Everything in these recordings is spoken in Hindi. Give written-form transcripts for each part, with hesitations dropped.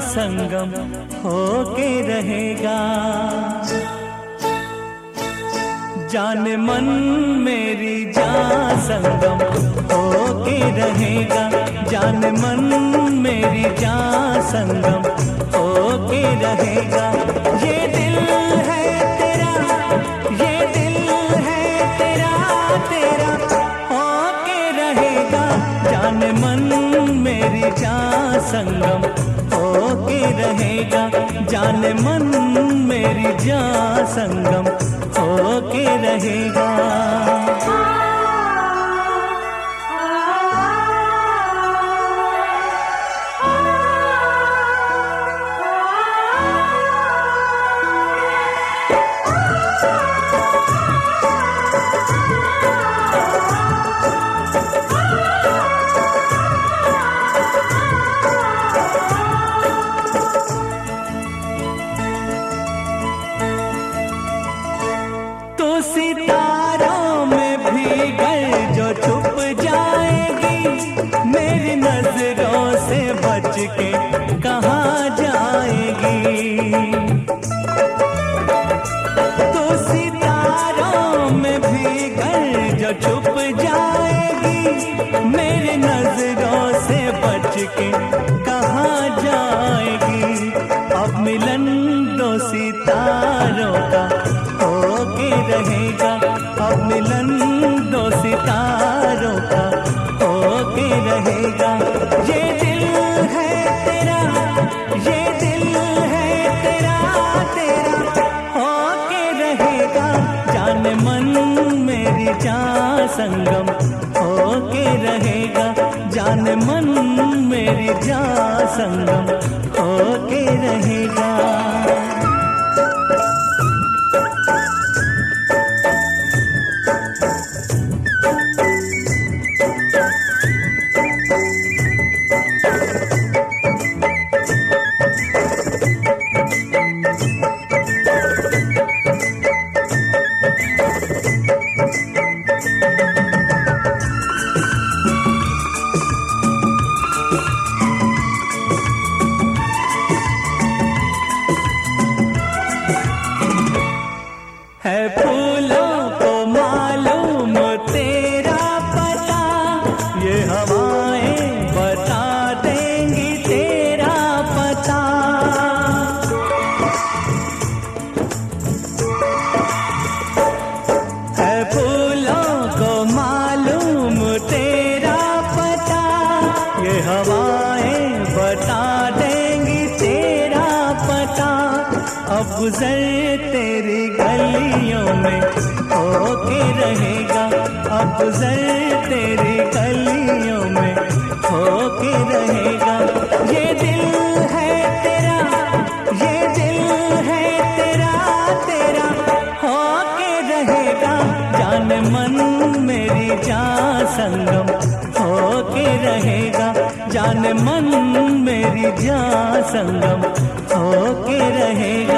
संगम होके रहेगा। जान मन मेरी जान संगम होके रहेगा। जान मन मेरी जान संगम होके रहेगा। ये दिल है तेरा, ये दिल है तेरा, तेरा होके रहेगा। जान मन मेरी जान संगम होके रहेगा। जान मन मेरी जान संगम होके रहेगा। सितारों में भी गर जो छुप जाएगी, मेरी नजरों से बच के कहाँ जाएगी। तो सितारों में भी गर जो छुप जाएगी, मेरी नजरों से बच के कहाँ जाएगी। अब मिलन दो सितारों का होके रहेगा। अब मिलन दो सितारों का होके रहेगा। ये दिल है तेरा, ये दिल है तेरा, तेरा होके रहेगा। जान मन मेरी जान संगम होके रहेगा। जान मन मेरी जान संगम होके रहेगा। है फूलों को मालूम तेरा पता, ये हवाएं बता देंगी तेरा पता। है फूलों को मालूम तेरा पता, ये हवाएं बता देंगी तेरा पता। अब गुजर तेरी गलियों में होके रहेगा। अब गुजर तेरी गलियों में होके रहेगा। ये दिल है तेरा, ये दिल है तेरा, तेरा होके रहेगा। जान मन मेरी जान संगम होके रहेगा। जान मन मेरी जान संगम होके रहेगा।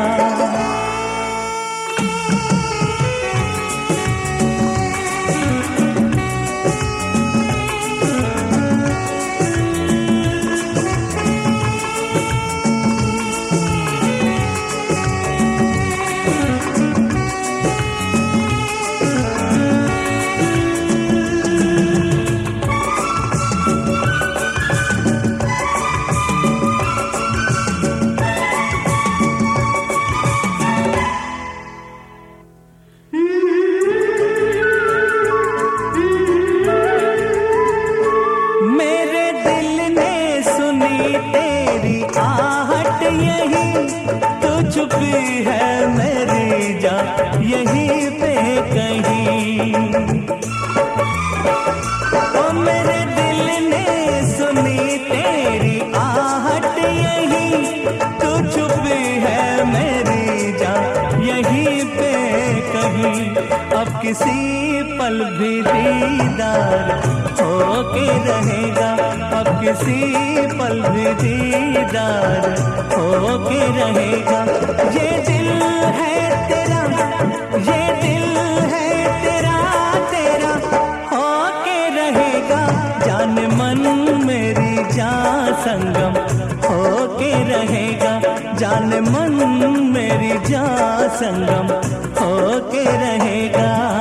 तेरी आहट यही तो छुपी है मेरी जान यहीं पे कहीं। ओ मेरे दिल ने सुनी तेरी आहट यही तो छुपी है मेरी जान यहीं पे कहीं। अब किसी पल भी दीदार होके रहेगा। अब किसी पल भी दीदार होके रहेगा। ये दिल है तेरा, ये दिल है तेरा, तेरा होके रहेगा। जान मन मेरी जान संगम होके जान मन मेरी जान संगम होके रहेगा।